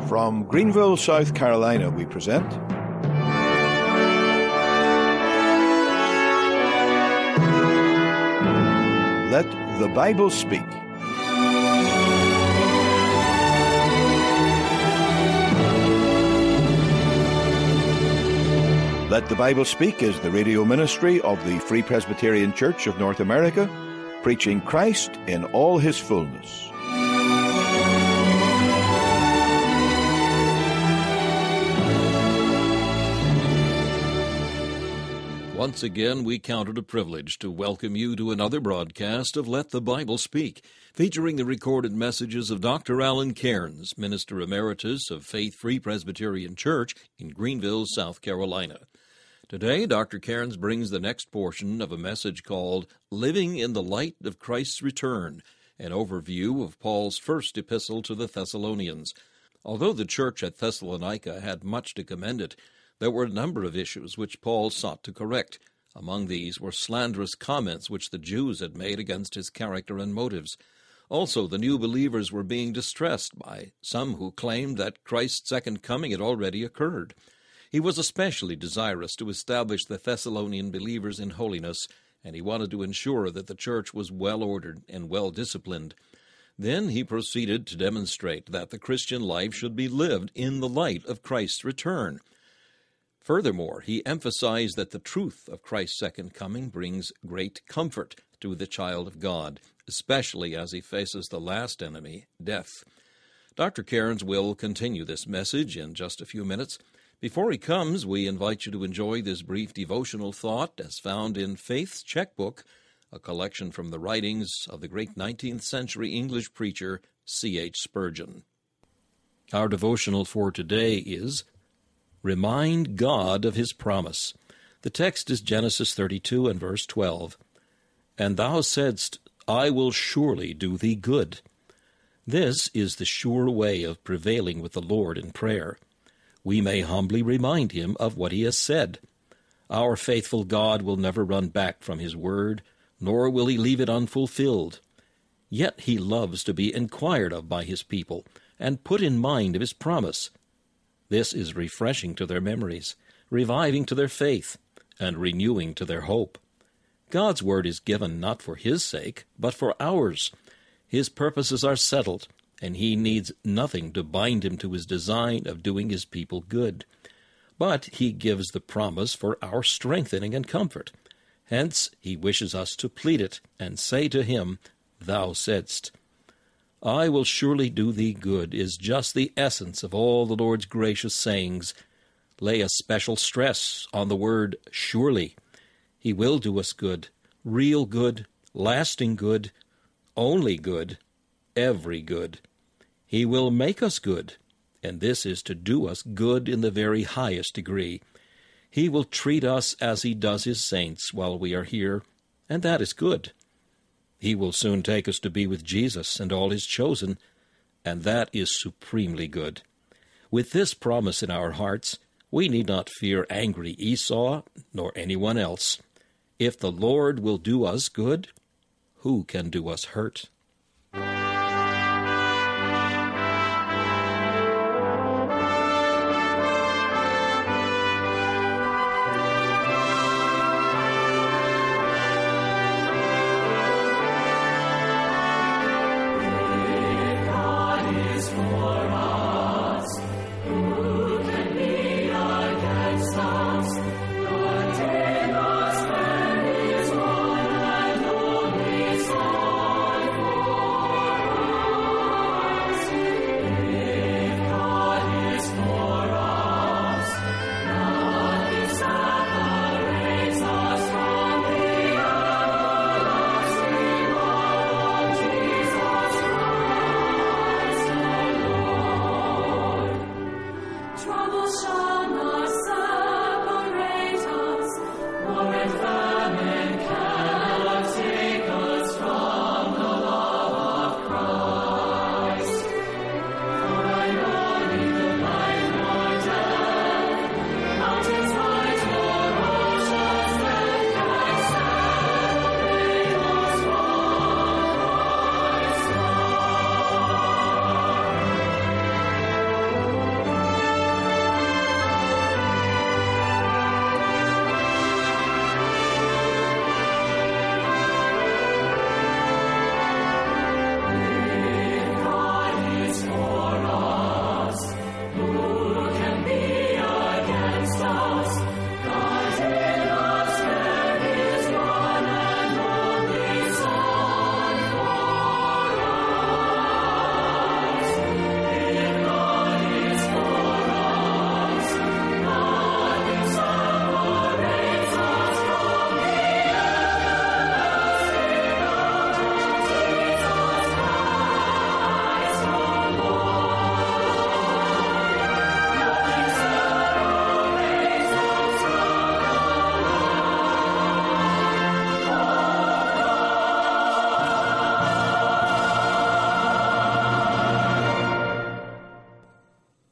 From Greenville, South Carolina, we present Let the Bible Speak. Let the Bible Speak is the radio ministry of the Free Presbyterian Church of North America, preaching Christ in all his fullness. Once again, we count it a privilege to welcome you to another broadcast of Let the Bible Speak, featuring the recorded messages of Dr. Alan Cairns, Minister Emeritus of Faith Free Presbyterian Church in Greenville, South Carolina. Today, Dr. Cairns brings the next portion of a message called Living in the Light of Christ's Return, an overview of Paul's first epistle to the Thessalonians. Although the church at Thessalonica had much to commend it, there were a number of issues which Paul sought to correct. Among these were slanderous comments which the Jews had made against his character and motives. Also, the new believers were being distressed by some who claimed that Christ's second coming had already occurred. He was especially desirous to establish the Thessalonian believers in holiness, and he wanted to ensure that the church was well-ordered and well-disciplined. Then he proceeded to demonstrate that the Christian life should be lived in the light of Christ's return. Furthermore, he emphasized that the truth of Christ's second coming brings great comfort to the child of God, especially as he faces the last enemy, death. Dr. Cairns will continue this message in just a few minutes. Before he comes, we invite you to enjoy this brief devotional thought as found in Faith's Checkbook, a collection from the writings of the great 19th century English preacher C.H. Spurgeon. Our devotional for today is Remind God of His promise. The text is Genesis 32 and verse 12. And thou saidst, I will surely do thee good. This is the sure way of prevailing with the Lord in prayer. We may humbly remind Him of what He has said. Our faithful God will never run back from His word, nor will He leave it unfulfilled. Yet He loves to be inquired of by His people, and put in mind of His promise. This is refreshing to their memories, reviving to their faith, and renewing to their hope. God's word is given not for His sake, but for ours. His purposes are settled, and He needs nothing to bind Him to His design of doing His people good. But He gives the promise for our strengthening and comfort. Hence, He wishes us to plead it and say to Him, Thou saidst. I will surely do thee good is just the essence of all the Lord's gracious sayings. Lay a special stress on the word surely. He will do us good, real good, lasting good, only good, every good. He will make us good, and this is to do us good in the very highest degree. He will treat us as He does His saints while we are here, and that is good. He will soon take us to be with Jesus and all His chosen, and that is supremely good. With this promise in our hearts, we need not fear angry Esau nor anyone else. If the Lord will do us good, who can do us hurt?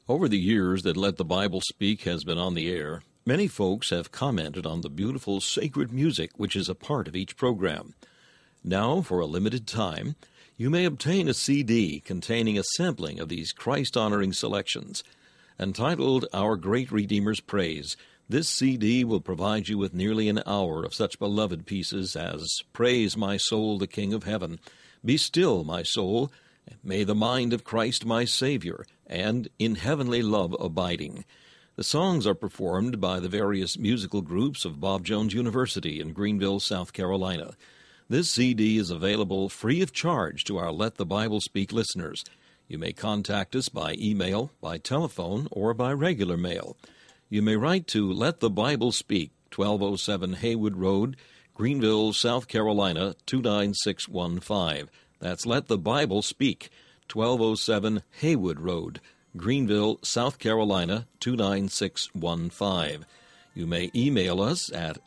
Over the years that Let the Bible Speak has been on the air, many folks have commented on the beautiful sacred music which is a part of each program. Now, for a limited time, you may obtain a CD containing a sampling of these Christ-honoring selections. Entitled Our Great Redeemer's Praise, this CD will provide you with nearly an hour of such beloved pieces as Praise My Soul, the King of Heaven, Be Still, My Soul, May the Mind of Christ My Savior, and In Heavenly Love Abiding. The songs are performed by the various musical groups of Bob Jones University in Greenville, South Carolina. This CD is available free of charge to our Let the Bible Speak listeners. You may contact us by email, by telephone, or by regular mail. You may write to Let the Bible Speak, 1207 Haywood Road, Greenville, South Carolina, 29615. That's Let the Bible Speak, 1207 Haywood Road, Greenville, South Carolina, 29615. You may email us at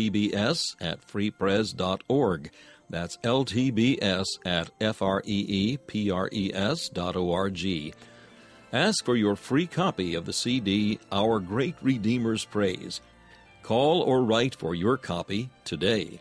ltbs@freepres.org. That's ltbs@freepres.org. Ask for your free copy of the CD, Our Great Redeemer's Praise. Call or write for your copy today.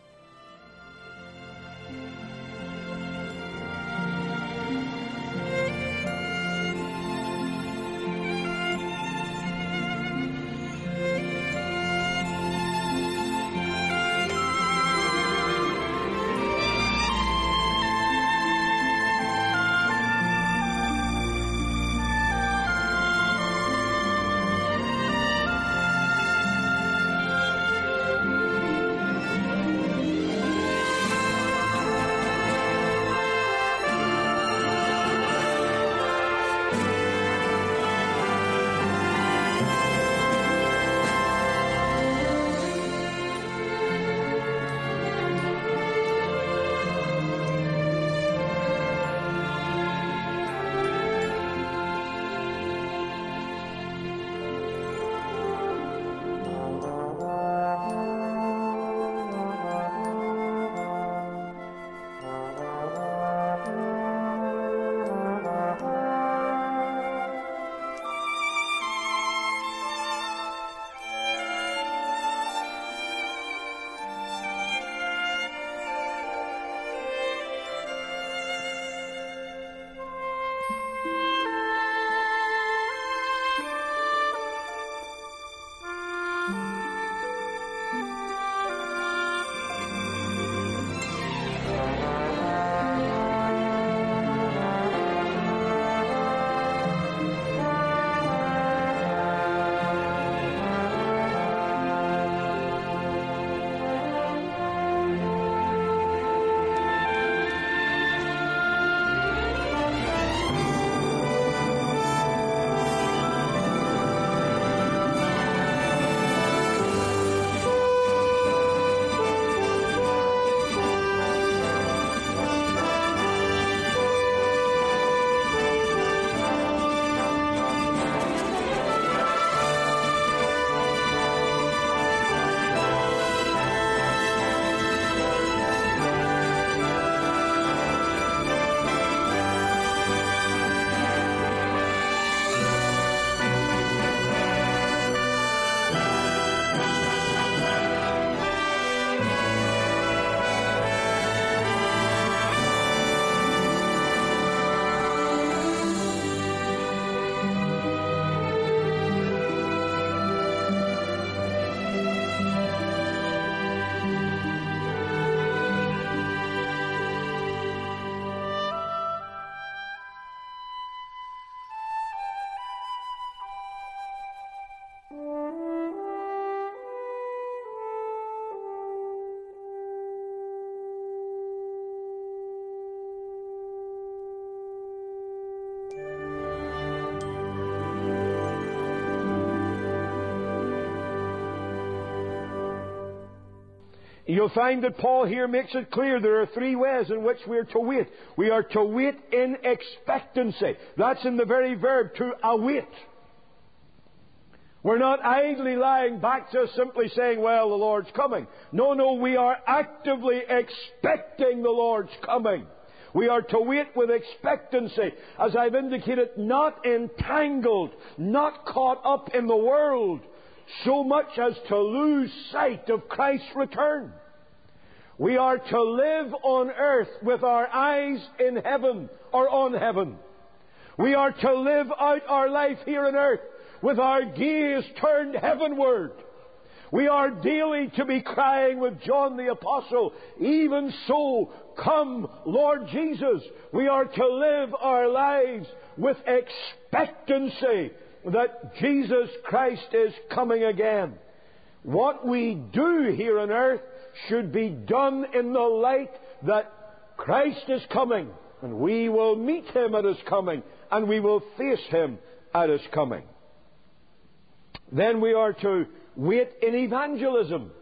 You'll find that Paul here makes it clear there are three ways in which we're to wait. We are to wait in expectancy. That's in the very verb, to await. We're not idly lying back just simply saying, well, the Lord's coming. No, we are actively expecting the Lord's coming. We are to wait with expectancy, as I've indicated, not entangled, not caught up in the world, so much as to lose sight of Christ's return. We are to live on earth with our eyes in heaven or on heaven. We are to live out our life here on earth with our gaze turned heavenward. We are daily to be crying with John the Apostle, "Even so, come, Lord Jesus." We are to live our lives with expectancy that Jesus Christ is coming again. What we do here on earth should be done in the light that Christ is coming, and we will meet Him at His coming, and we will face Him at His coming. Then we are to wait in evangelism.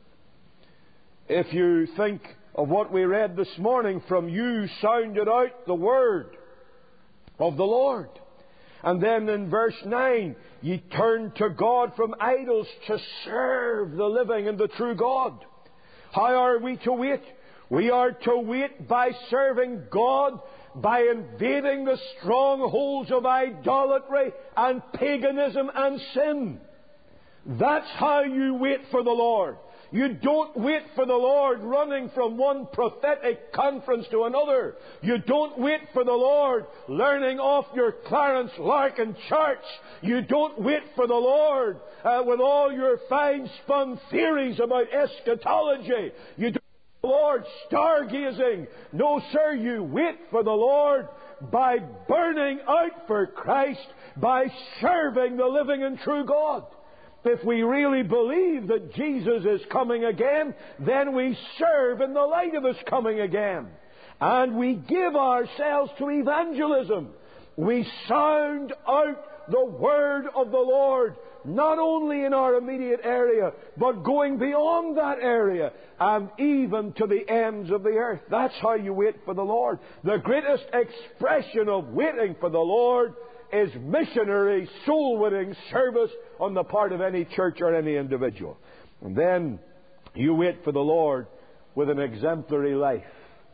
If you think of what we read this morning, "From you sounded out the word of the Lord." And then in verse 9, "Ye turned to God from idols to serve the living and the true God." How are we to wait? We are to wait by serving God, by invading the strongholds of idolatry and paganism and sin. That's how you wait for the Lord. You don't wait for the Lord running from one prophetic conference to another. You don't wait for the Lord learning off your Clarence Larkin charts. You don't wait for the Lord with all your fine-spun theories about eschatology. You don't wait for the Lord stargazing. No, sir, you wait for the Lord by burning out for Christ, by serving the living and true God. If we really believe that Jesus is coming again, then we serve in the light of His coming again. And we give ourselves to evangelism. We sound out the word of the Lord, not only in our immediate area, but going beyond that area and even to the ends of the earth. That's how you wait for the Lord. The greatest expression of waiting for the Lord is missionary, soul-winning service on the part of any church or any individual. And then you wait for the Lord with an exemplary life.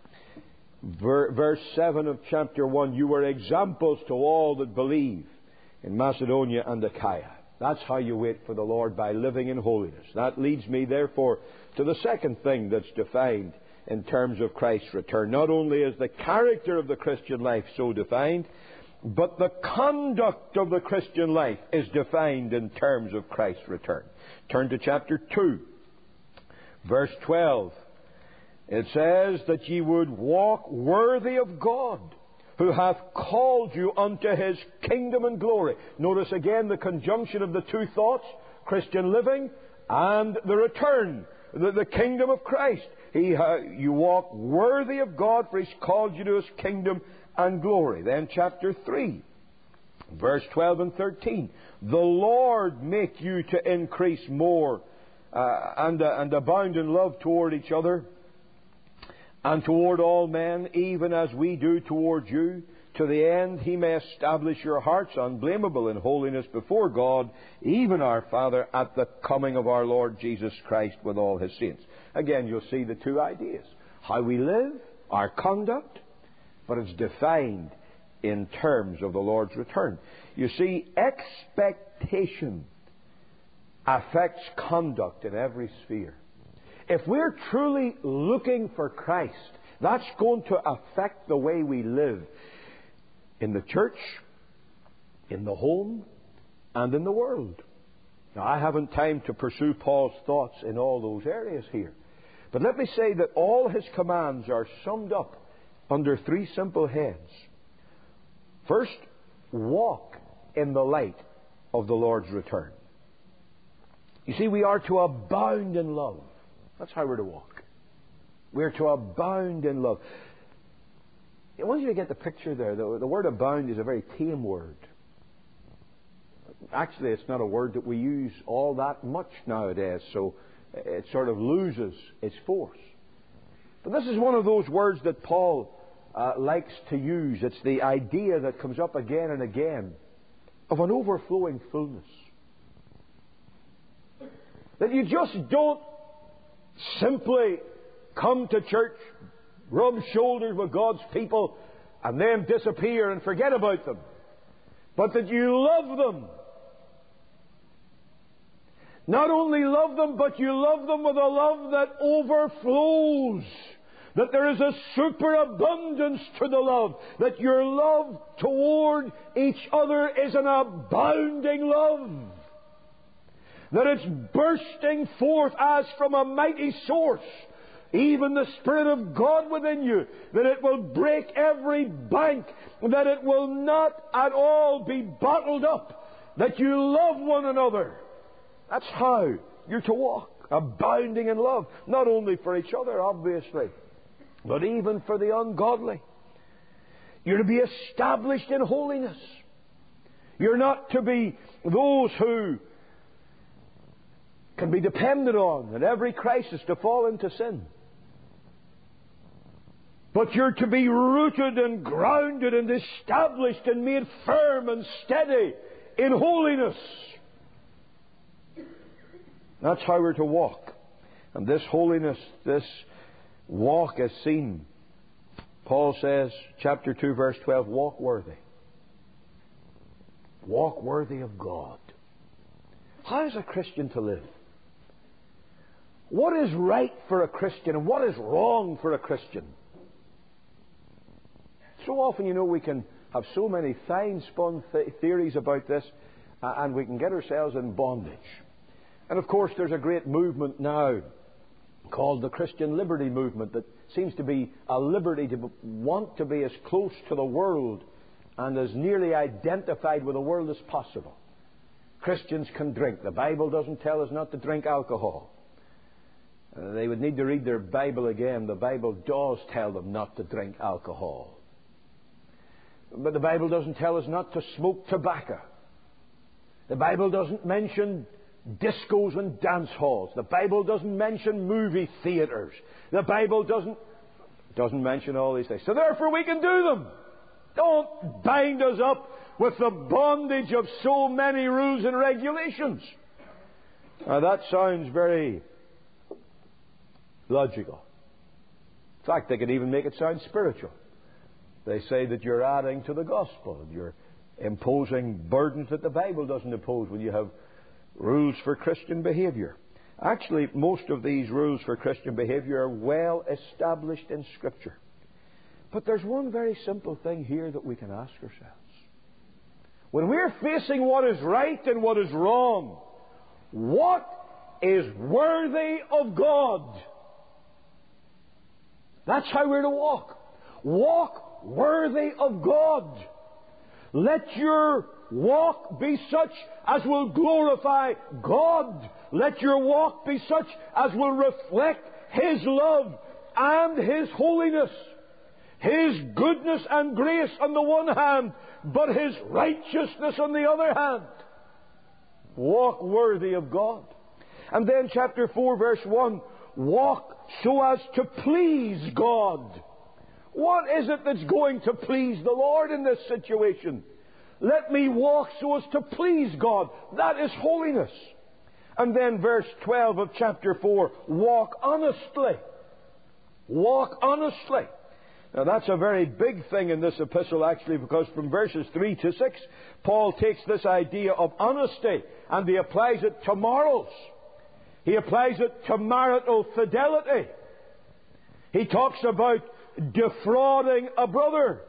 Verse 7 of chapter 1, "You were examples to all that believe in Macedonia and Achaia." That's how you wait for the Lord, by living in holiness. That leads me, therefore, to the second thing that's defined in terms of Christ's return. Not only is the character of the Christian life so defined, but the conduct of the Christian life is defined in terms of Christ's return. Turn to chapter 2, verse 12. It says that ye would walk worthy of God, who hath called you unto His kingdom and glory. Notice again the conjunction of the two thoughts, Christian living and the return, the kingdom of Christ. You walk worthy of God, for He's called you to His kingdom and glory. Then chapter 3, verse 12 and 13. "The Lord make you to increase more and abound in love toward each other and toward all men, even as we do toward you, to the end He may establish your hearts unblameable in holiness before God, even our Father, at the coming of our Lord Jesus Christ with all His saints." Again, you'll see the two ideas. How we live, our conduct, but it's defined in terms of the Lord's return. You see, expectation affects conduct in every sphere. If we're truly looking for Christ, that's going to affect the way we live in the church, in the home, and in the world. Now, I haven't time to pursue Paul's thoughts in all those areas here. But let me say that all his commands are summed up under three simple heads. First, walk in the light of the Lord's return. You see, we are to abound in love. That's how we're to walk. We're to abound in love. I want you to get the picture there. The word abound is a very tame word. Actually, it's not a word that we use all that much nowadays, so it sort of loses its force. But this is one of those words that Paul likes to use. It's the idea that comes up again and again of an overflowing fullness. That you just don't simply come to church, rub shoulders with God's people, and then disappear and forget about them. But that you love them. Not only love them, but you love them with a love that overflows. That there is a superabundance to the love. That your love toward each other is an abounding love. That it's bursting forth as from a mighty source. Even the Spirit of God within you. That it will break every bank. That it will not at all be bottled up. That you love one another. That's how you're to walk. Abounding in love. Not only for each other, obviously, but even for the ungodly. You're to be established in holiness. You're not to be those who can be depended on at every crisis to fall into sin. But you're to be rooted and grounded and established and made firm and steady in holiness. That's how we're to walk. And this holiness, this walk is seen. Paul says, chapter 2, verse 12, walk worthy. Walk worthy of God. How is a Christian to live? What is right for a Christian and what is wrong for a Christian? So often, we can have so many fine-spun theories about this, and we can get ourselves in bondage. And of course, there's a great movement now called the Christian Liberty Movement that seems to be a liberty to want to be as close to the world and as nearly identified with the world as possible. Christians can drink. The Bible doesn't tell us not to drink alcohol. They would need to read their Bible again. The Bible does tell them not to drink alcohol. But the Bible doesn't tell us not to smoke tobacco. The Bible doesn't mention discos and dance halls. The Bible doesn't mention movie theaters. The Bible doesn't mention all these things. So therefore we can do them. Don't bind us up with the bondage of so many rules and regulations. Now that sounds very logical. In fact, they could even make it sound spiritual. They say that you're adding to the gospel. You're imposing burdens that the Bible doesn't impose when you have rules for Christian behavior. Actually, most of these rules for Christian behavior are well established in Scripture. But there's one very simple thing here that we can ask ourselves. When we're facing what is right and what is wrong, what is worthy of God? That's how we're to walk. Walk worthy of God. Let your walk be such as will glorify God. Let your walk be such as will reflect His love and His holiness. His goodness and grace on the one hand, but His righteousness on the other hand. Walk worthy of God. And then chapter 4 verse 1, walk so as to please God. What is it that's going to please the Lord in this situation? Let me walk so as to please God. That is holiness. And then verse 12 of chapter 4, walk honestly. Walk honestly. Now that's a very big thing in this epistle actually, because from verses 3 to 6, Paul takes this idea of honesty and he applies it to morals. He applies it to marital fidelity. He talks about defrauding a brother.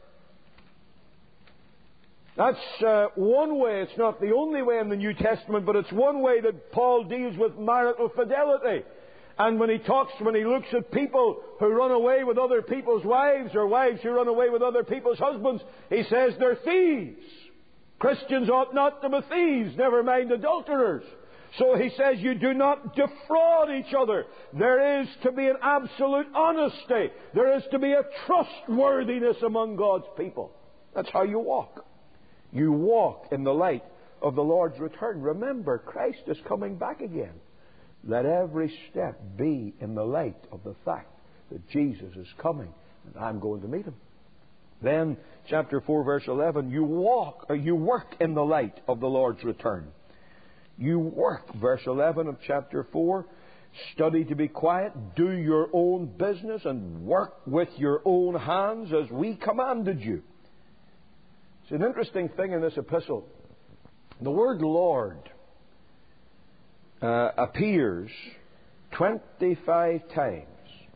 That's one way. It's not the only way in the New Testament, but it's one way that Paul deals with marital fidelity. And when he looks at people who run away with other people's wives, or wives who run away with other people's husbands, he says they're thieves. Christians ought not to be thieves, never mind adulterers. So he says you do not defraud each other. There is to be an absolute honesty. There is to be a trustworthiness among God's people. That's how you walk. You walk in the light of the Lord's return. Remember, Christ is coming back again. Let every step be in the light of the fact that Jesus is coming and I'm going to meet Him. Then, chapter 4, verse 11, you work in the light of the Lord's return. You work, verse 11 of chapter 4, Study to be quiet, do your own business, and work with your own hands as we commanded you. It's an interesting thing in this epistle. The word Lord appears 25 times.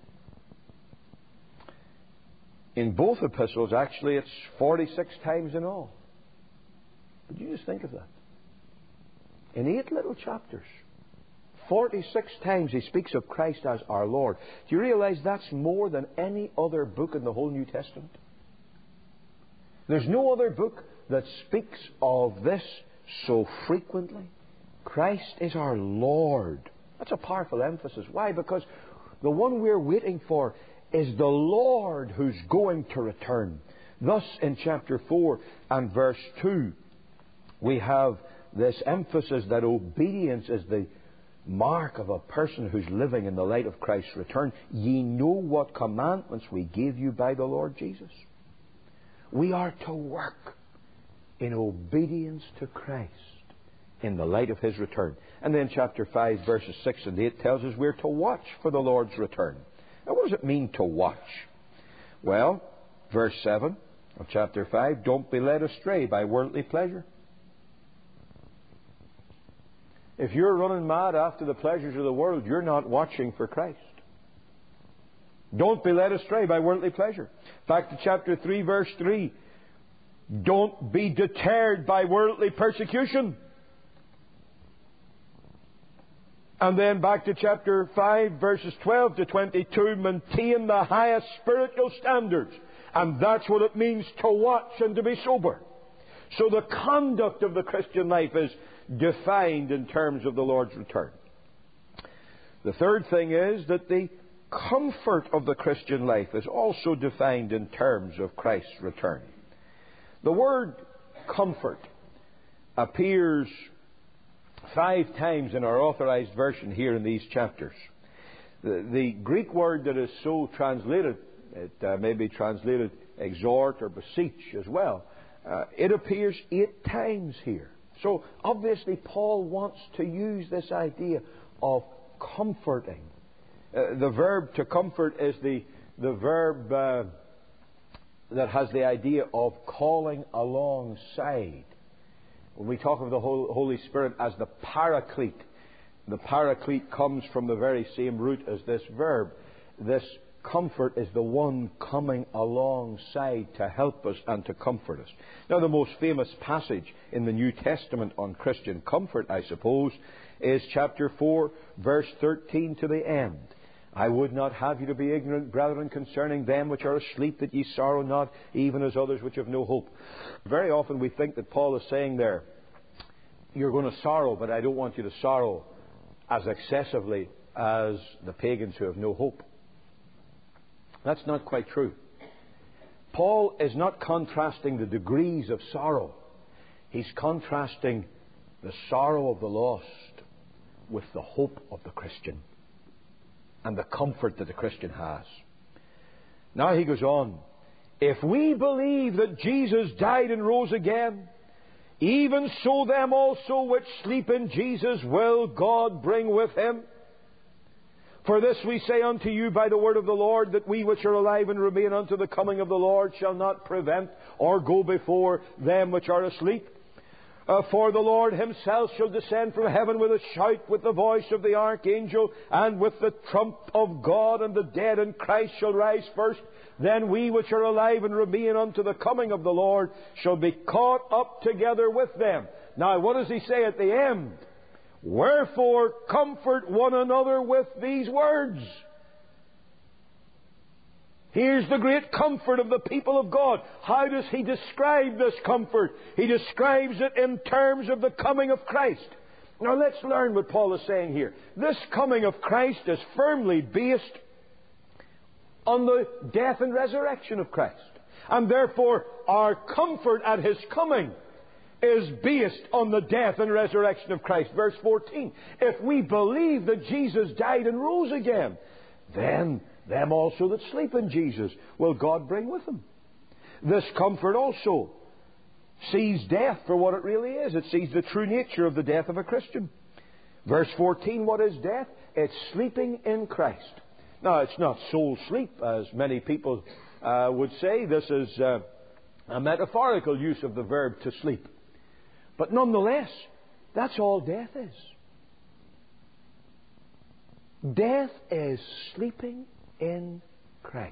In both epistles, actually, it's 46 times in all. But you just think of that. In 8 little chapters, 46 times he speaks of Christ as our Lord. Do you realize that's more than any other book in the whole New Testament? There's no other book that speaks of this so frequently. Christ is our Lord. That's a powerful emphasis. Why? Because the one we're waiting for is the Lord who's going to return. Thus, in chapter 4 and verse 2, we have this emphasis that obedience is the mark of a person who's living in the light of Christ's return. Ye know what commandments we gave you by the Lord Jesus. We are to work in obedience to Christ in the light of His return. And then chapter 5, verses 6 and 8 tells us we're to watch for the Lord's return. Now, what does it mean to watch? Well, verse 7 of chapter 5, don't be led astray by worldly pleasure. If you're running mad after the pleasures of the world, you're not watching for Christ. Don't be led astray by worldly pleasure. Back to chapter 3, verse 3. Don't be deterred by worldly persecution. And then back to chapter 5, verses 12 to 22. Maintain the highest spiritual standards. And that's what it means to watch and to be sober. So the conduct of the Christian life is defined in terms of the Lord's return. The third thing is that the comfort of the Christian life is also defined in terms of Christ's return. The word comfort appears 5 times in our authorized version here in these chapters. The Greek word that is so translated, it may be translated exhort or beseech as well. It appears 8 times here. So obviously Paul wants to use this idea of comforting. The verb to comfort is the verb that has the idea of calling alongside. When we talk of the Holy Spirit as the Paraclete, the Paraclete comes from the very same root as this verb. This comfort is the one coming alongside to help us and to comfort us. Now, the most famous passage in the New Testament on Christian comfort, I suppose, is chapter 4, verse 13 to the end. I would not have you to be ignorant, brethren, concerning them which are asleep, that ye sorrow not, even as others which have no hope. Very often we think that Paul is saying there, you're going to sorrow, but I don't want you to sorrow as excessively as the pagans who have no hope. That's not quite true. Paul is not contrasting the degrees of sorrow. He's contrasting the sorrow of the lost with the hope of the Christian and the comfort that the Christian has. Now he goes on. If we believe that Jesus died and rose again, even so them also which sleep in Jesus will God bring with Him. For this we say unto you by the word of the Lord, that we which are alive and remain unto the coming of the Lord shall not prevent or go before them which are asleep. For the Lord Himself shall descend from heaven with a shout, with the voice of the archangel, and with the trump of God, and the dead in Christ shall rise first. Then we which are alive and remain unto the coming of the Lord shall be caught up together with them. Now, what does he say at the end? Wherefore comfort one another with these words. Here's the great comfort of the people of God. How does he describe this comfort? He describes it in terms of the coming of Christ. Now let's learn what Paul is saying here. This coming of Christ is firmly based on the death and resurrection of Christ. And therefore our comfort at His coming is based on the death and resurrection of Christ. Verse 14. If we believe that Jesus died and rose again, then them also that sleep in Jesus will God bring with Him. This comfort also sees death for what it really is. It sees the true nature of the death of a Christian. Verse 14, what is death? It's sleeping in Christ. Now, it's not soul sleep, as many people would say. This is a metaphorical use of the verb to sleep. But nonetheless, that's all death is. Death is sleeping in Christ.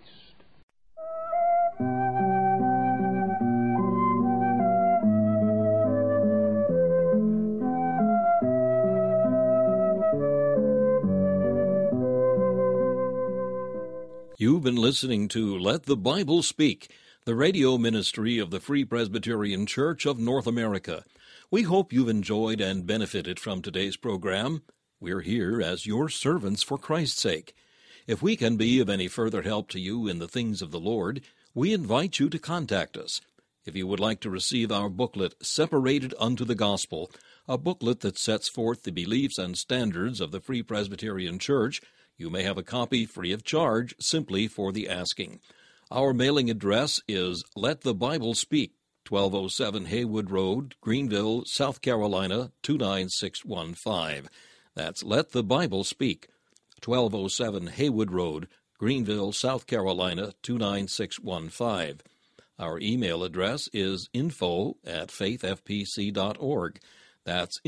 You've been listening to Let the Bible Speak, the radio ministry of the Free Presbyterian Church of North America. We hope you've enjoyed and benefited from today's program. We're here as your servants for Christ's sake. If we can be of any further help to you in the things of the Lord, we invite you to contact us. If you would like to receive our booklet, Separated Unto the Gospel, a booklet that sets forth the beliefs and standards of the Free Presbyterian Church, you may have a copy free of charge simply for the asking. Our mailing address is Let the Bible Speak, 1207 Haywood Road, Greenville, South Carolina, 29615. That's Let the Bible Speak, 1207 Haywood Road, Greenville, South Carolina, 29615. Our email address is info@faithfpc.org. That's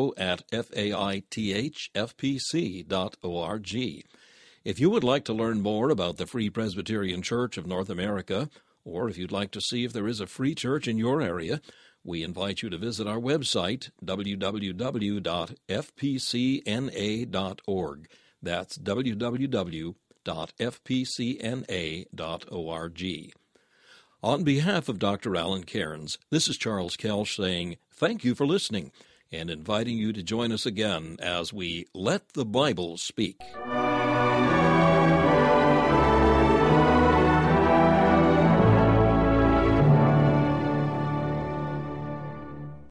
info@faithfpc.org. If you would like to learn more about the Free Presbyterian Church of North America, or if you'd like to see if there is a free church in your area, we invite you to visit our website, www.fpcna.org. That's www.fpcna.org. On behalf of Dr. Alan Cairns, this is Charles Kelsch saying thank you for listening and inviting you to join us again as we Let the Bible Speak.